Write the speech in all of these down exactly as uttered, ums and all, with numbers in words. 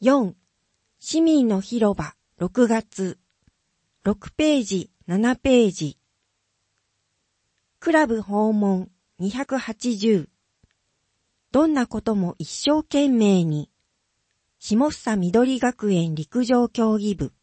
よん、市民の広場ろくがつ、ろくページ、ななページ。クラブ訪問にひゃくはちじゅう。どんなことも一生懸命に。下総緑学園陸上競技部。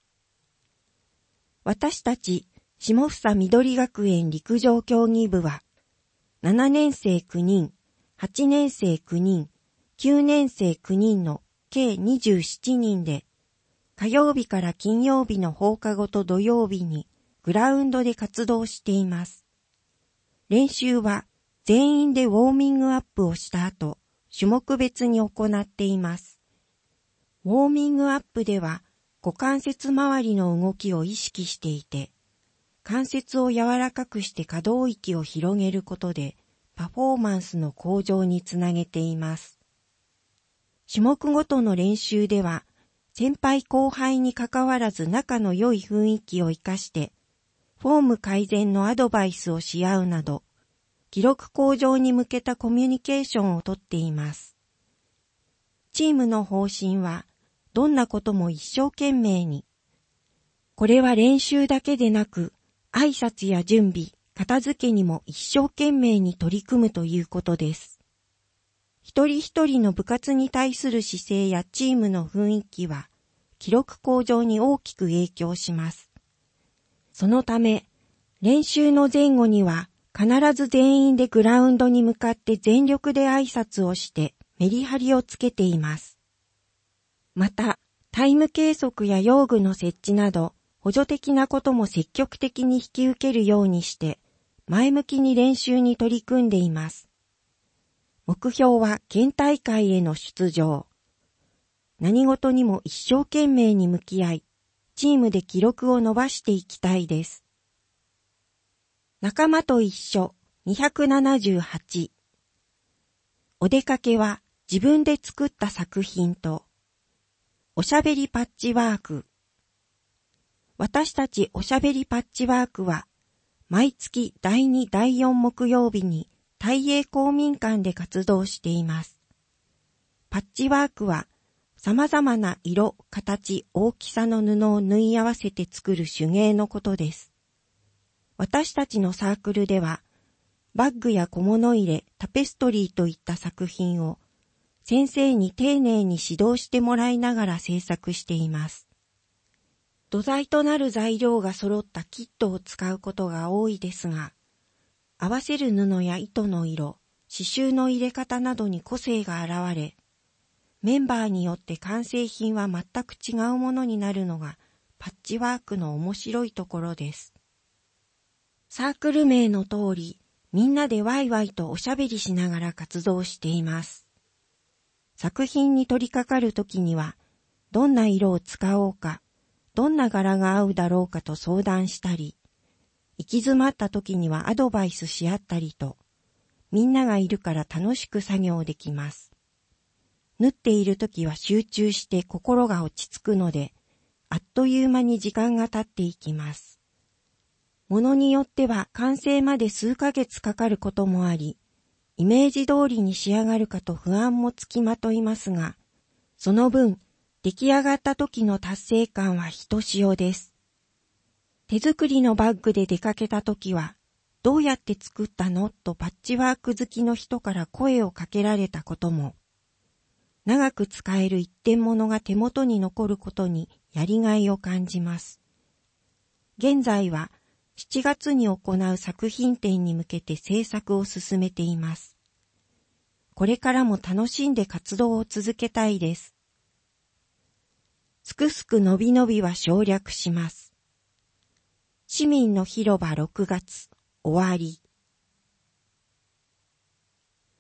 私たち下総緑学園陸上競技部は、ななねんせいきゅうにん、はちねんせいきゅうにん、きゅうねんせいきゅうにんの計にじゅうななにんで、火曜日から金曜日の放課後と土曜日にグラウンドで活動しています。練習は全員でウォーミングアップをした後、種目別に行っています。ウォーミングアップでは股関節周りの動きを意識していて、関節を柔らかくして可動域を広げることでパフォーマンスの向上につなげています。種目ごとの練習では、先輩後輩に関わらず仲の良い雰囲気を生かして、フォーム改善のアドバイスをし合うなど、記録向上に向けたコミュニケーションをとっています。チームの方針は、どんなことも一生懸命に。これは練習だけでなく、挨拶や準備、片付けにも一生懸命に取り組むということです。一人一人の部活に対する姿勢やチームの雰囲気は、記録向上に大きく影響します。そのため、練習の前後には必ず全員でグラウンドに向かって全力で挨拶をしてメリハリをつけています。また、タイム計測や用具の設置など、補助的なことも積極的に引き受けるようにして、前向きに練習に取り組んでいます。目標は県大会への出場。何事にも一生懸命に向き合い、チームで記録を伸ばしていきたいです。仲間と一緒にひゃくななじゅうはち。お出かけは自分で作った作品と、おしゃべりパッチワーク。私たちおしゃべりパッチワークは、毎月だいにだいよん木曜日に大英公民館で活動しています。パッチワークは様々な色、形、大きさの布を縫い合わせて作る手芸のことです。私たちのサークルでは、バッグや小物入れ、タペストリーといった作品を先生に丁寧に指導してもらいながら制作しています。土台となる材料が揃ったキットを使うことが多いですが、合わせる布や糸の色、刺繍の入れ方などに個性が現れ、メンバーによって完成品は全く違うものになるのがパッチワークの面白いところです。サークル名の通り、みんなでワイワイとおしゃべりしながら活動しています。作品に取り掛かるときには、どんな色を使おうか、どんな柄が合うだろうかと相談したり、行き詰まったときにはアドバイスし合ったりと、みんながいるから楽しく作業できます。縫っているときは集中して心が落ち着くので、あっという間に時間が経っていきます。ものによっては完成まで数ヶ月かかることもあり、イメージ通りに仕上がるかと不安もつきまといますが、その分、出来上がった時の達成感はひとしおです。手作りのバッグで出かけた時は、どうやって作ったのとパッチワーク好きの人から声をかけられたことも、長く使える一点物が手元に残ることにやりがいを感じます。現在はしちがつに行う作品展に向けて制作を進めています。これからも楽しんで活動を続けたいです。すくすくのびのびは省略します。市民の広場ろくがつ終わり。